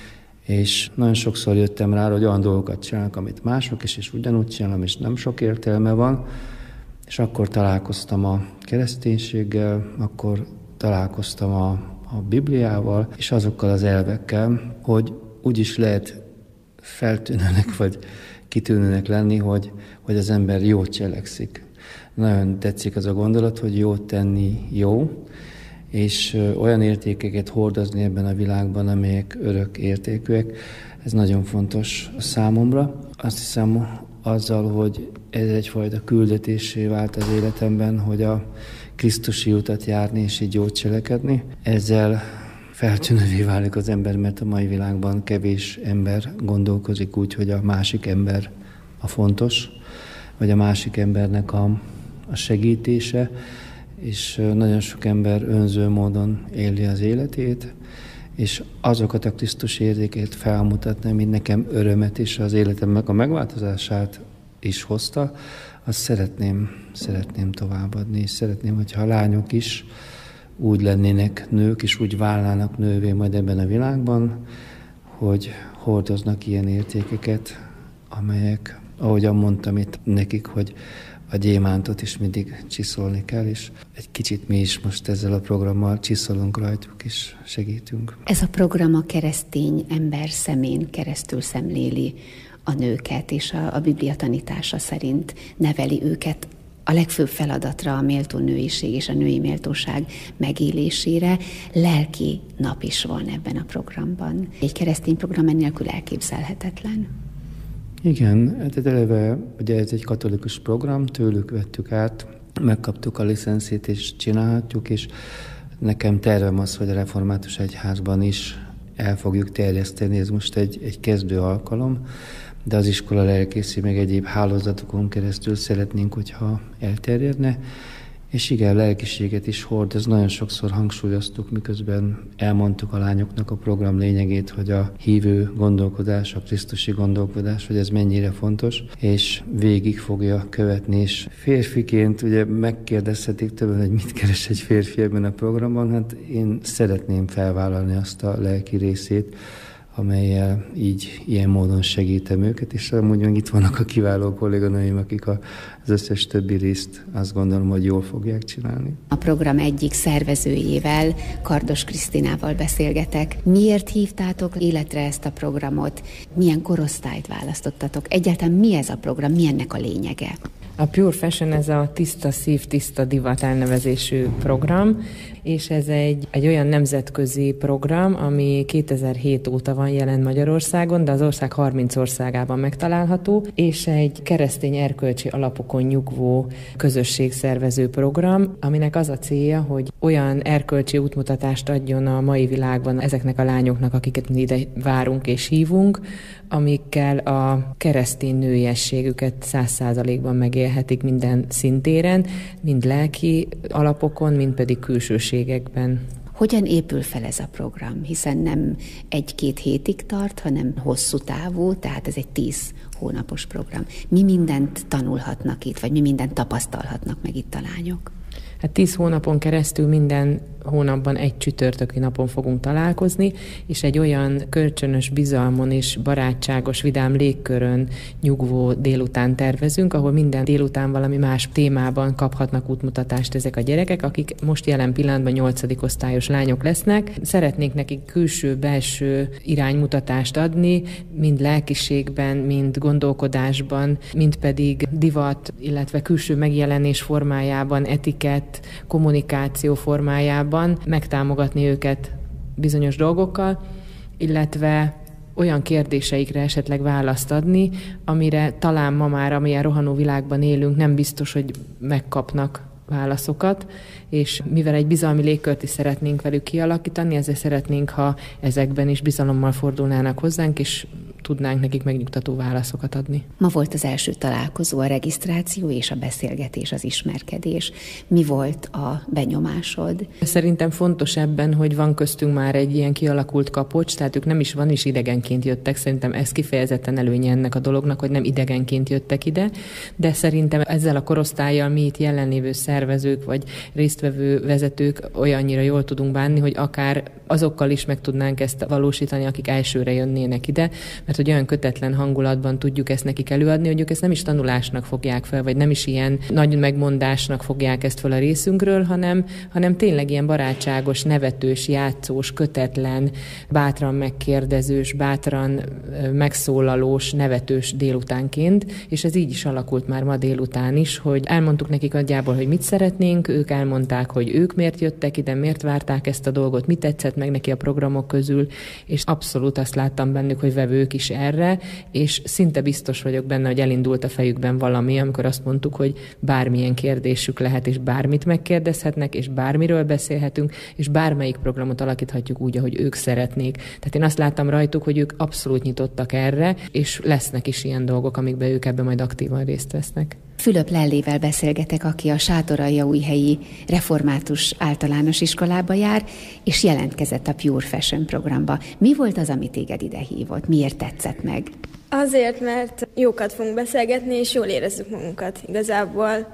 és nagyon sokszor jöttem rá, hogy olyan dolgokat csinálnak, amit mások is, és ugyanúgy csinálom, és nem sok értelme van, és akkor találkoztam a kereszténységgel, akkor találkoztam a Bibliával, és azokkal az elvekkel, hogy úgy is lehet feltűnőnek, vagy kitűnőnek lenni, hogy az ember jót cselekszik. Nagyon tetszik az a gondolat, hogy jót tenni jó, és olyan értékeket hordozni ebben a világban, amelyek örök értékűek. Ez nagyon fontos számomra. Azt hiszem azzal, hogy ez egyfajta küldetésé vált az életemben, hogy a krisztusi utat járni és így jót cselekedni. Ezzel feltűnővé válik az ember, mert a mai világban kevés ember gondolkozik úgy, hogy a másik ember a fontos, vagy a másik embernek a segítése, és nagyon sok ember önző módon éli az életét, és azokat a Krisztus értékét felmutatni, mint nekem örömet és az életemnek a megváltozását is hozta, azt szeretném továbbadni, és szeretném, hogyha a lányok is úgy lennének nők, és úgy válnának nővé majd ebben a világban, hogy hordoznak ilyen értékeket, amelyek, ahogyan mondtam itt nekik, hogy a gyémántot is mindig csiszolni kell, és egy kicsit mi is most ezzel a programmal csiszolunk rajtuk, és segítünk. Ez a program a keresztény ember szemén keresztül szemléli a nőket, és a Biblia tanítása szerint neveli őket a legfőbb feladatra, a méltó nőiség és a női méltóság megélésére. Lelki nap is van ebben a programban. Egy keresztény program ennélkül elképzelhetetlen. Igen, hát eleve ugye ez egy katolikus program, tőlük vettük át, megkaptuk a licenszét és csinálhatjuk, és nekem tervem az, hogy a Református Egyházban is el fogjuk terjeszteni, ez most egy kezdő alkalom, de az iskola lelkészi meg egyéb hálózatokon keresztül szeretnénk, hogyha elterjedne, és igen, lelkiséget is hordoz. Nagyon sokszor hangsúlyoztuk, miközben elmondtuk a lányoknak a program lényegét, hogy a hívő gondolkodás, a krisztusi gondolkodás, hogy ez mennyire fontos, és végig fogja követni, és férfiként ugye megkérdezhetik többen, hogy mit keres egy férfi ebben a programban, hát én szeretném felvállalni azt a lelki részét, amellyel így ilyen módon segítem őket, és amúgy meg itt vannak a kiváló kolléganőim, akik az összes többi részt azt gondolom, hogy jól fogják csinálni. A program egyik szervezőjével, Kardos Krisztinával beszélgetek. Miért hívtátok életre ezt a programot? Milyen korosztályt választottatok? Egyáltalán mi ez a program? Mi ennek a lényege? A Pure Fashion ez a Tiszta Szív, Tiszta Divat elnevezésű program, és ez egy olyan nemzetközi program, ami 2007 óta van van jelen Magyarországon, de az ország 30 országában megtalálható, és egy keresztény erkölcsi alapokon nyugvó közösségszervező program, aminek az a célja, hogy olyan erkölcsi útmutatást adjon a mai világban ezeknek a lányoknak, akiket mi ide várunk és hívunk, amikkel a keresztény nőiességüket 100%-ban megélhetik minden szintéren, mind lelki alapokon, mind pedig külsőségekben. Hogyan épül fel ez a program? Hiszen nem 1-2 hétig tart, hanem hosszú távú, tehát ez egy 10 hónapos program. Mi mindent tanulhatnak itt, vagy mi mindent tapasztalhatnak meg itt a lányok? Hát 10 hónapon keresztül minden hónapban egy csütörtöki napon fogunk találkozni, és egy olyan kölcsönös bizalmon és barátságos, vidám légkörön nyugvó délután tervezünk, ahol minden délután valami más témában kaphatnak útmutatást ezek a gyerekek, akik most jelen pillanatban 8. osztályos lányok lesznek. Szeretnénk nekik külső-belső iránymutatást adni, mind lelkiségben, mind gondolkodásban, mind pedig divat, illetve külső megjelenés formájában, etikett, kommunikáció formájában, megtámogatni őket bizonyos dolgokkal, illetve olyan kérdéseikre esetleg választ adni, amire talán ma már, amilyen rohanó világban élünk, nem biztos, hogy megkapnak válaszokat, és mivel egy bizalmi légkört is szeretnénk velük kialakítani, ezért szeretnénk, ha ezekben is bizalommal fordulnának hozzánk, és tudnánk nekik megnyugtató válaszokat adni. Ma volt az első találkozó, a regisztráció és a beszélgetés, az ismerkedés. Mi volt a benyomásod? Szerintem fontos ebben, hogy van köztünk már egy ilyen kialakult kapocs, tehát ők nem is van is idegenként jöttek. Szerintem ez kifejezetten előnye ennek a dolognak, hogy nem idegenként jöttek ide, de szerintem ezzel a korosztállyal mi itt jelenlévő szervezők vagy résztvevő vezetők olyannyira jól tudunk bánni, hogy akár azokkal is meg tudnánk ezt valósítani, akik elsőre jönnének ide, mert hogy olyan kötetlen hangulatban tudjuk ezt nekik előadni, hogy ők ezt nem is tanulásnak fogják fel, vagy nem is ilyen nagy megmondásnak fogják ezt fel a részünkről, hanem tényleg ilyen barátságos, nevetős, játszós, kötetlen, bátran megkérdezős, bátran megszólalós, nevetős délutánként, és ez így is alakult már ma délután is, hogy elmondtuk nekik nagyjából, hogy mit szeretnénk, ők elmondták, hogy ők miért jöttek ide, miért várták ezt a dolgot, mit tetszett meg neki a programok közül, és abszolút azt láttam bennük, hogy vevők is erre, és szinte biztos vagyok benne, hogy elindult a fejükben valami, amikor azt mondtuk, hogy bármilyen kérdésük lehet, és bármit megkérdezhetnek, és bármiről beszélhetünk, és bármelyik programot alakíthatjuk úgy, ahogy ők szeretnék. Tehát én azt láttam rajtuk, hogy ők abszolút nyitottak erre, és lesznek is ilyen dolgok, amikben ők ebben majd aktívan részt vesznek. Fülöp Lellével beszélgetek, aki a Sátoraljaújhelyi Református Általános Iskolába jár, és jelentkezett a Pure Fashion programba. Mi volt az, ami téged ide hívott? Miért tetszett meg? Azért, mert jókat fogunk beszélgetni, és jól érezzük magunkat igazából.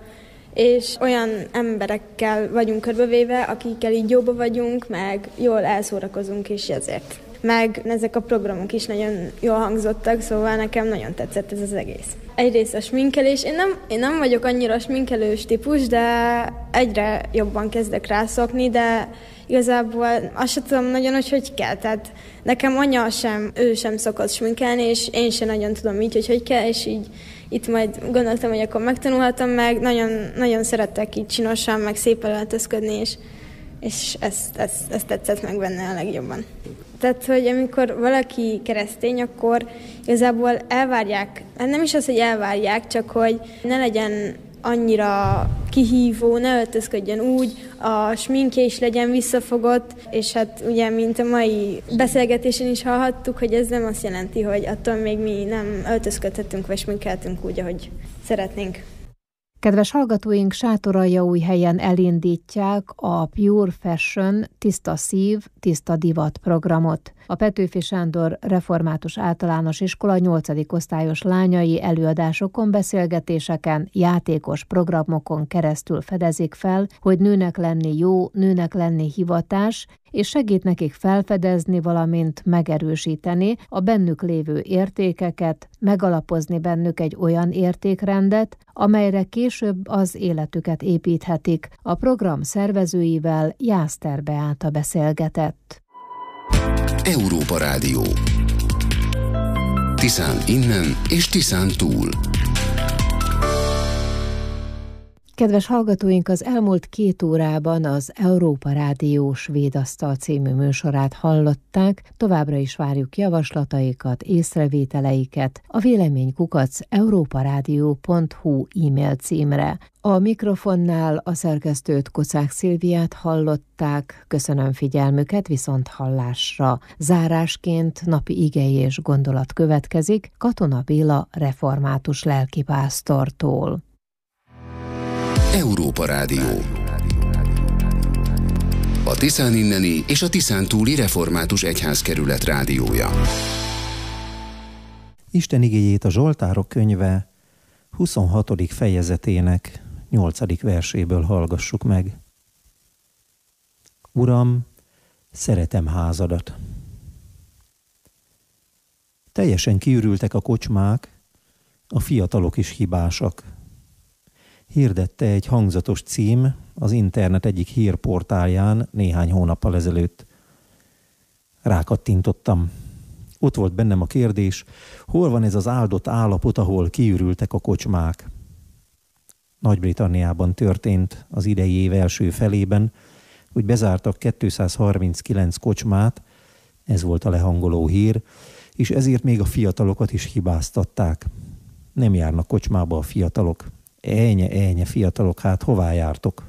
És olyan emberekkel vagyunk körbevéve, akikkel így jóba vagyunk, meg jól elszórakozunk is ezért. Meg ezek a programok is nagyon jól hangzottak, szóval nekem nagyon tetszett ez az egész. Egyrészt a sminkelés, én nem vagyok annyira sminkelős típus, de egyre jobban kezdek rászokni, de igazából azt sem tudom nagyon, hogy kell. Tehát nekem anya ő sem szokott sminkelni, és én sem nagyon tudom így, hogy kell, és így itt majd gondoltam, hogy akkor megtanulhatom meg. Nagyon, nagyon szeretek így csinosan, meg szépen öltözködni, és ez tetszett meg benne a legjobban. Tehát, hogy amikor valaki keresztény, akkor igazából elvárják, nem is az, hogy elvárják, csak hogy ne legyen annyira kihívó, ne öltözködjön úgy, a sminkje is legyen visszafogott, és hát ugye, mint a mai beszélgetésen is hallhattuk, hogy ez nem azt jelenti, hogy attól még mi nem öltözködhetünk, vagy sminkeltünk úgy, ahogy szeretnénk. Kedves hallgatóink, Sátoraljaújhelyen elindítják a Pure Fashion Tiszta Szív, Tiszta Divat programot. A Petőfi Sándor Református Általános Iskola 8. osztályos lányai előadásokon, beszélgetéseken, játékos programokon keresztül fedezik fel, hogy nőnek lenni jó, nőnek lenni hivatás, és segít nekik felfedezni, valamint megerősíteni a bennük lévő értékeket, megalapozni bennük egy olyan értékrendet, amelyre később az életüket építhetik. A program szervezőivel Jászter Beáta beszélgetett. Európa Rádió. Tiszán innen és Tiszán túl. Kedves hallgatóink, az elmúlt 2 órában az Európa Rádió Svéd Asztal című műsorát hallották, továbbra is várjuk javaslataikat, észrevételeiket a véleménykukac@europaradio.hu e-mail címre. A mikrofonnál a szerkesztőt, Kocák Szilviát hallották, köszönöm figyelmüket, viszont hallásra. Zárásként napi igei és gondolat következik Katona Béla református lelkipásztortól. Európa Rádió. A Tiszán inneni és a Tiszán túli református egyházkerület rádiója. Isten igéjét a Zsoltárok könyve 26. fejezetének 8. verséből hallgassuk meg. Uram, szeretem házadat. Teljesen kiürültek a kocsmák, a fiatalok is hibásak. Hirdette egy hangzatos cím az internet egyik hírportálján néhány hónappal ezelőtt. Rákattintottam. Ott volt bennem a kérdés, hol van ez az áldott állapot, ahol kiürültek a kocsmák. Nagy-Britanniában történt az idei év első felében, hogy bezártak 239 kocsmát, ez volt a lehangoló hír, és ezért még a fiatalokat is hibáztatták. Nem járnak kocsmába a fiatalok. Ejnye, fiatalok, hát hová jártok?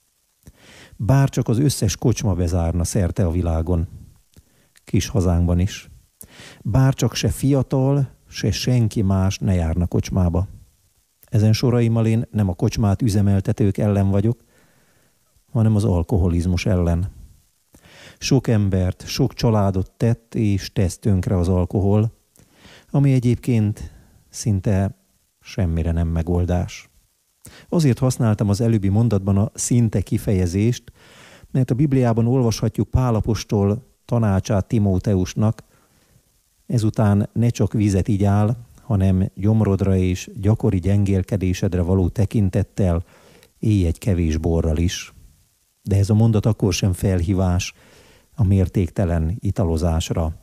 Bárcsak az összes kocsma bezárna szerte a világon, kis hazánkban is. Bárcsak se fiatal, se senki más ne járna kocsmába. Ezen soraimmal én nem a kocsmát üzemeltetők ellen vagyok, hanem az alkoholizmus ellen. Sok embert, sok családot tett és tesz tönkre az alkohol, ami egyébként szinte semmire nem megoldás. Azért használtam az előbbi mondatban a szinte kifejezést, mert a Bibliában olvashatjuk Pál apostol tanácsát Timóteusnak, ezután ne csak vizet igyál, hanem gyomrodra és gyakori gyengélkedésedre való tekintettel élj egy kevés borral is. De ez a mondat akkor sem felhívás a mértéktelen italozásra.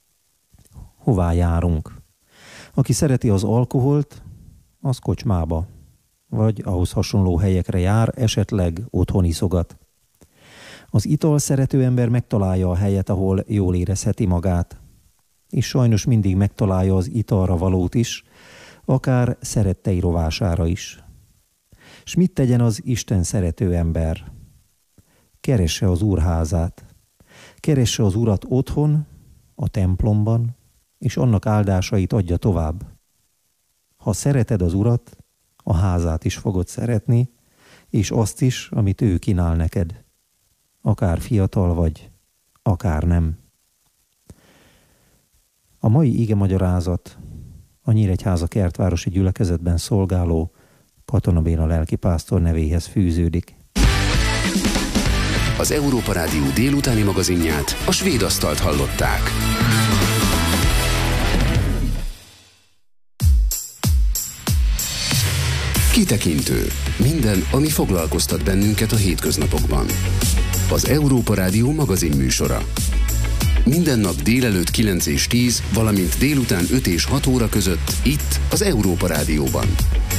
Hová járunk? Aki szereti az alkoholt, az kocsmába, vagy ahhoz hasonló helyekre jár, esetleg otthon iszogat. Az ital szerető ember megtalálja a helyet, ahol jól érezheti magát, és sajnos mindig megtalálja az italra valót is, akár szerettei rovására is. S mit tegyen az Isten szerető ember? Keresse az Úr házát, keresse az Urat otthon, a templomban, és annak áldásait adja tovább. Ha szereted az Urat, a házát is fogod szeretni, és azt is, amit ő kínál neked. Akár fiatal vagy, akár nem. A mai igemagyarázat a Nyíregyháza kertvárosi gyülekezetben szolgáló Katona Béla lelkipásztor nevéhez fűződik. Az Európa Rádió délutáni magazinját, a Svéd Asztalt hallották. Kitekintő. Minden, ami foglalkoztat bennünket a hétköznapokban. Az Európa Rádió magazin műsora. Minden nap délelőtt 9 és 10, valamint délután 5 és 6 óra között itt az Európa Rádióban.